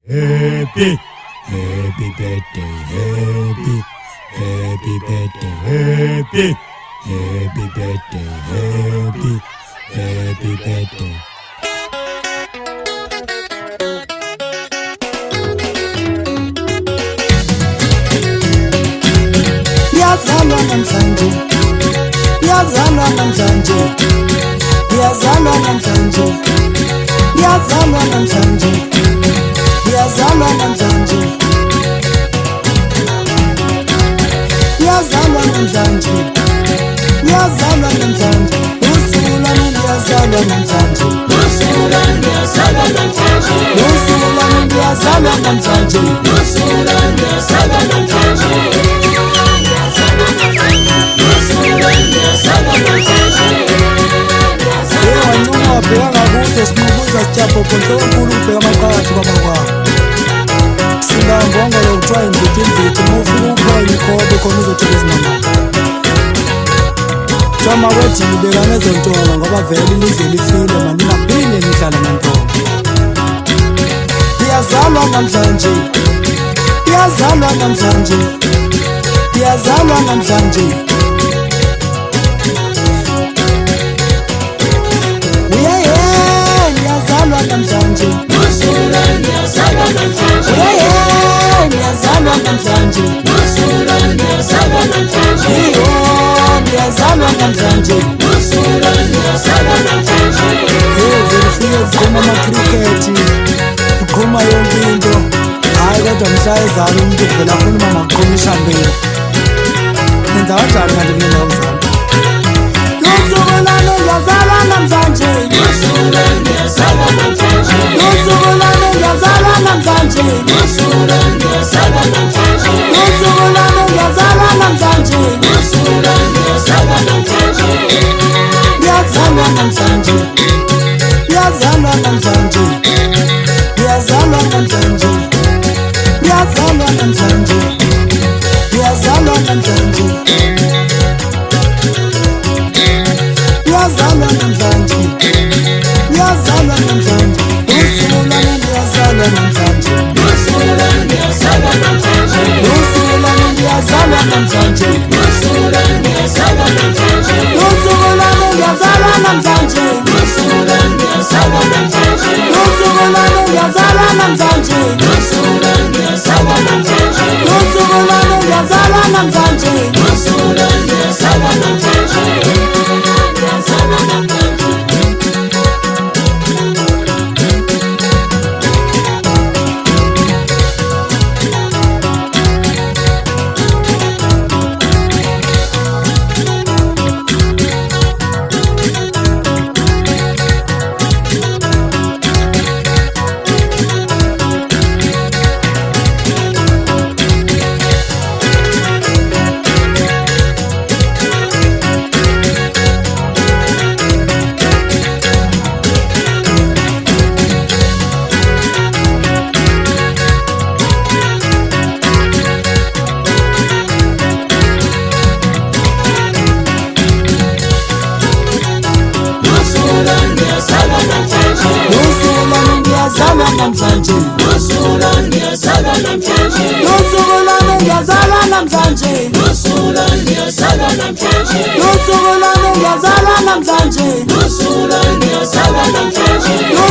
Happy, happy birthday, happy birthday, happy birthday, happy birthday. Yazalwa namhlanje, yazalwa namhlanje, yazalwa namhlanje, yazalwa namhlanje, yazalwa namhlanje, yazalwa namhlanje, yazalwa namhlanje, usuku lami yazalwa namhlanje, usuku lami yazalwa namhlanje, usuku lami yazalwa namhlanje, usuku lami yazalwa namhlanje. Ewancuma wabheka kuze sinubuza sijapho konke onkulu ubheka amaqakathi kwabakwabo. Singambonga lo kuthiwa imvithi uma ufika uphenya ikhobe khona uzothola izimamaka. Kuthiwa makwedini ubeka nezontonga ngoba vele ilizwe lifile mani naphinde nihlala nantonga. Iyazalwa namhlanje, iyazalwa namhlanje, iyazalwa namhlanje. Yazalwa namhlanje, Usuku lami yazalwa namhlanje, yazalwa namhlanje, usuku lami yazalwa namhlanje, yazalwa namhlanje. usuku lami yazalwa namhlanje. Zifike kuqhuma amakrikethi, kuqhuma yonke into. Hayi kodwa mhla ezala umuntu kuvela afuna uma maqhuma ishambeni. Nenza kanjani kanti mina ngizalwa? Usuku lami yazalwa namhlanje, Usuku lami yazalwa namhlanje, usuku lami yazalwa namhlanje, usuku lami yazalwa namhlanje, usuku lami yazalwa namhlanje. usuku lami yazalwa namhlanje. Yazalwa namhlanje, yazalwa namhlanje, yazalwa namhlanje, yazalwa namhlanje, yazalwa namhlanje, yazalwa namhlanje, yazalwa namhlanje. Usuku lami yazalwa namhlanje, Usuku lami yazalwa namhlanje, usuku lami yazalwa namhlanje, usuku lami yazalwa namhlanje, usuku lami yazalwa namhlanje, usuku lami yazalwa namhlanje, usuku lami yazalwa namhlanje, usuku lami yazalwa namhlanje, usuku lami yazalwa namhlanje. usuku lami yazalwa namhlanje. Usuku lami yazalwa namhlanje, usuku lami yazalwa namhlanje, Usuku lami yazalwa namhlanje, usuku lami yazalwa namhlanje, usuku lami yazalwa namhlanje, usuku lami yazalwa namhlanje,